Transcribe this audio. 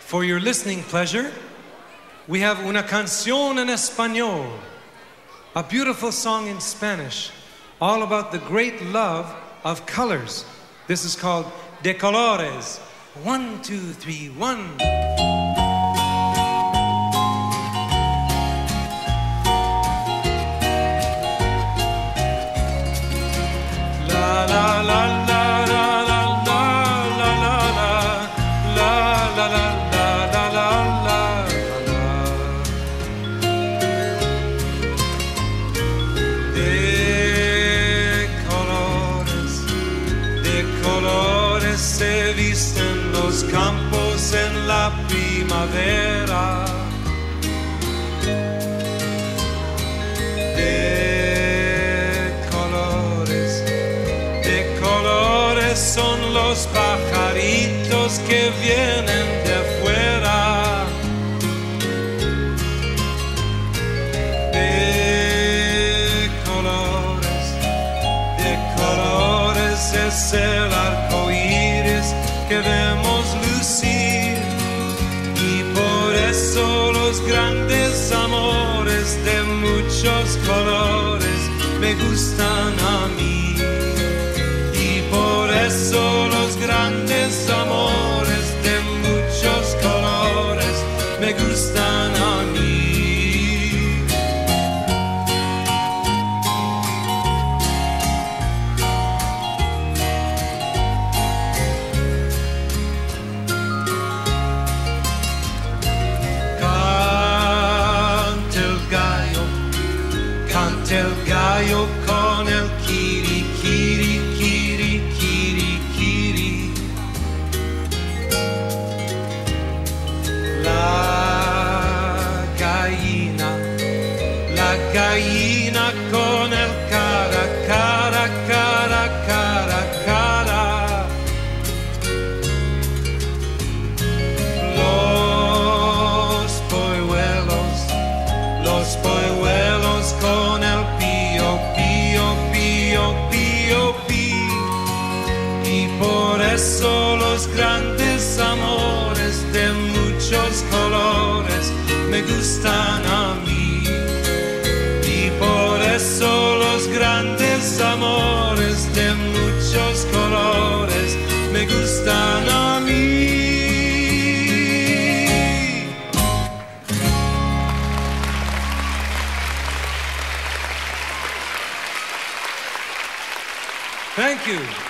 For your listening pleasure, we have una canción en español, a beautiful song in Spanish, all about the great love of colors. This is called De Colores. 1, 2, 3, 1. La la la la la la la la la la la. Se visten los campos en la primavera. De colores son los pajaritos que vienen de afuera. De colores es el arco iris que vemos lucir, y por eso los grandes amores de muchos colores me gustan a mí, y por eso los grandes amores de muchos colores me gustan a mí. El gallo con el kiri, kiri, kiri, kiri, kiri. La gallina con el cara, cara, cara, cara, cara. Los polluelos con el pío, pío, pío, pío, pío. Y por eso los grandes amores de muchos colores me gustan a mí. Y por eso los grandes amores de muchos colores me gustan a mí. Thank you.